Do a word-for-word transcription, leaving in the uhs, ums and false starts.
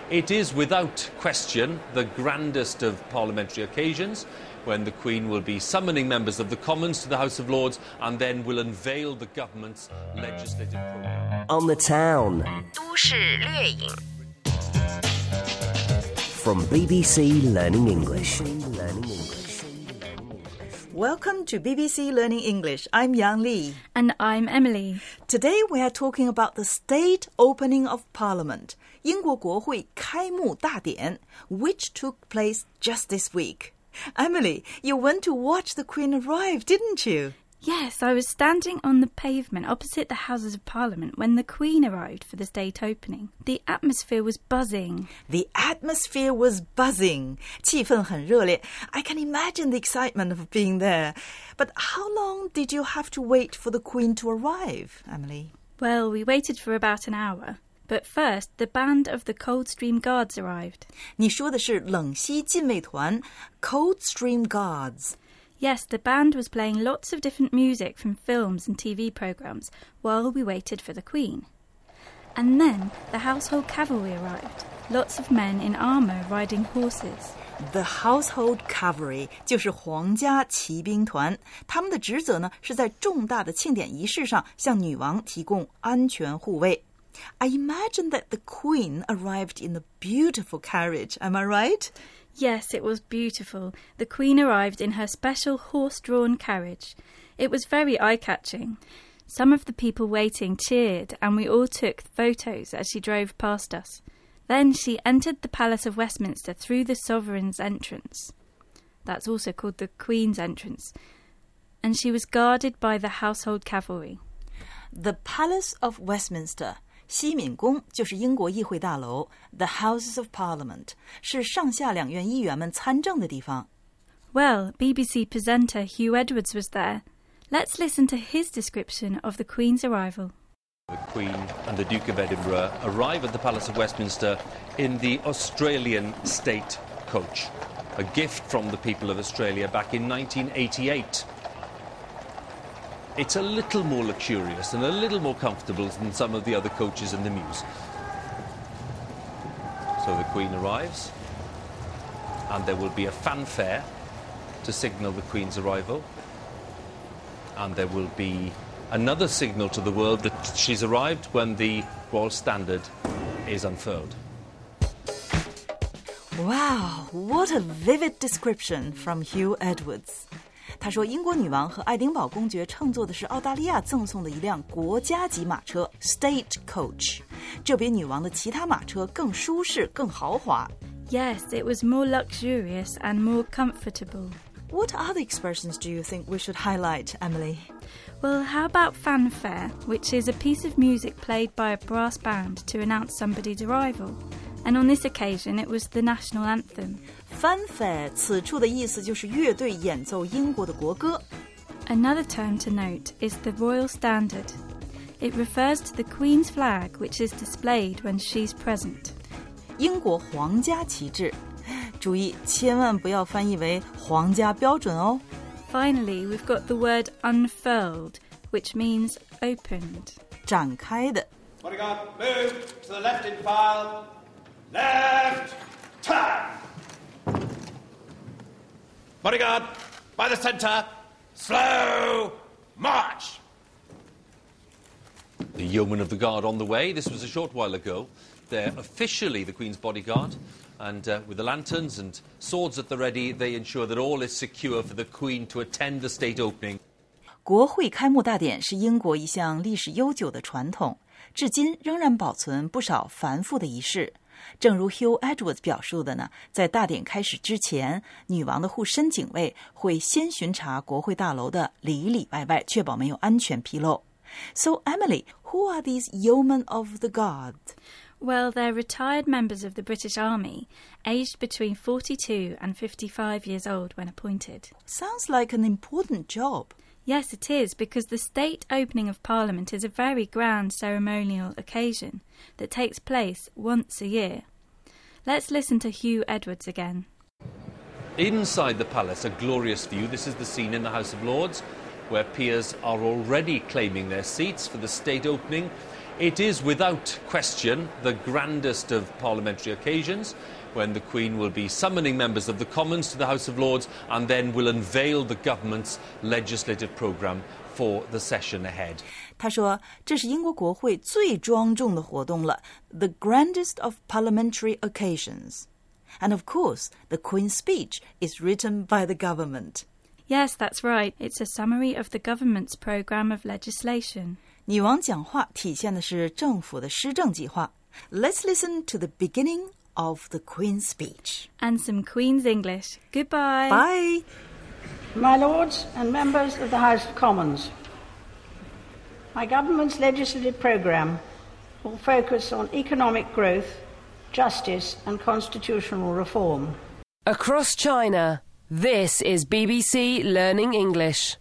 It is without question the grandest of parliamentary occasions, when the Queen will be summoning members of the Commons to the House of Lords and then will unveil the government's legislative programme. On the Town. 都市掠影 From B B C Learning English. Welcome to B B C Learning English. I'm Yang Li. And I'm Emily. Today we are talking about the state opening of Parliament, 英国国会开幕大典, which took place just this week. Emily, you went to watch the Queen arrive, didn't you? Yes, I was standing on the pavement opposite the Houses of Parliament when the Queen arrived for the state opening. The atmosphere was buzzing. The atmosphere was buzzing. 气氛很热烈. I can imagine the excitement of being there. But how long did you have to wait for the Queen to arrive, Emily? Well, we waited for about an hour. But first, the band of the Coldstream Guards arrived. 你说的是冷溪禁卫团 Coldstream Guards. Yes, the band was playing lots of different music from films and T V programmes while we waited for the Queen. And then the household cavalry arrived. Lots of men in armour riding horses. The household cavalry 就是皇家骑兵团，他们的职责呢是在重大的庆典仪式上向女王提供安全护卫。I imagine that the Queen arrived in a beautiful carriage, am I right? Yes, it was beautiful. The Queen arrived in her special horse-drawn carriage. It was very eye-catching. Some of the people waiting cheered, and we all took photos as she drove past us. Then she entered the Palace of Westminster through the Sovereign's entrance. That's also called the Queen's entrance. And she was guarded by the household cavalry. The Palace of Westminster.西敏宫就是英国议会大楼 The Houses of Parliament 是上下两院议员们参政的地方 Well, B B C presenter Hugh Edwards was there. Let's listen to his description of the Queen's arrival. The Queen and the Duke of Edinburgh arrive at the Palace of Westminster in the Australian state coach, a gift from the people of Australia back in nineteen eighty-eight. It's a little more luxurious and a little more comfortable than some of the other coaches in the Mews. So the Queen arrives, and there will be a fanfare to signal the Queen's arrival, and there will be another signal to the world that she's arrived when the Royal Standard is unfurled. Wow, what a vivid description from Hugh Edwards. 他说英国女王和爱丁堡公爵乘坐的是澳大利亚赠送的一辆国家级马车 State Coach 这比女王的其他马车更舒适更豪华 Yes, it was more luxurious and more comfortable. What other expressions do you think we should highlight, Emily? Well, how about fanfare, which is a piece of music played by a brass band to announce somebody's arrival. And on this occasion, it was the national anthem. Fanfare 此处的意思就是乐队演奏英国的国歌 Another term to note is the Royal Standard. It refers to the Queen's flag, which is displayed when she's present. 英国皇家旗帜注意千万不要翻译为皇家标准哦 Finally, we've got the word unfurled, which means opened. 展开的 Bodyguard, move to the left in file. Left, turn. Bodyguard, by the centre, slow, march. The yeomen of the guard on the way. This was a short while ago. They're officially the Queen's bodyguard, and uh, with the lanterns and swords at the ready, they ensure that all is secure for the Queen to attend the state opening. 国会开幕大典是英国一项历史悠久的传统，至今仍然保存不少繁复的仪式。正如 Hugh Edwards 表述的呢，在大典开始之前，女王的护身警卫会先巡查国会大楼的里里外外，确保没有安全纰漏。So, Emily, who are these yeomen of the guard? Well, they're retired members of the British Army, aged between forty-two and fifty-five years old when appointed. Sounds like an important job. Yes, it is, because the state opening of Parliament is a very grand ceremonial occasion that takes place once a year. Let's listen to Hugh Edwards again. Inside the palace, a glorious view. This is the scene in the House of Lords, where peers are already claiming their seats for the state opening. It is without question the grandest of parliamentary occasions, when the Queen will be summoning members of the Commons to the House of Lords and then will unveil the government's legislative programme for the session ahead. 他说这是英国国会最庄重的活动了 the grandest of parliamentary occasions. And of course, the Queen's speech is written by the government. Yes, that's right. It's a summary of the government's programme of legislation. 女王讲话体现的是政府的施政计划. Let's listen to the beginning of the Queen's speech. And some Queen's English. Goodbye. Bye. My Lords and members of the House of Commons, my government's legislative programme will focus on economic growth, justice and constitutional reform. Across China, this is B B C Learning English.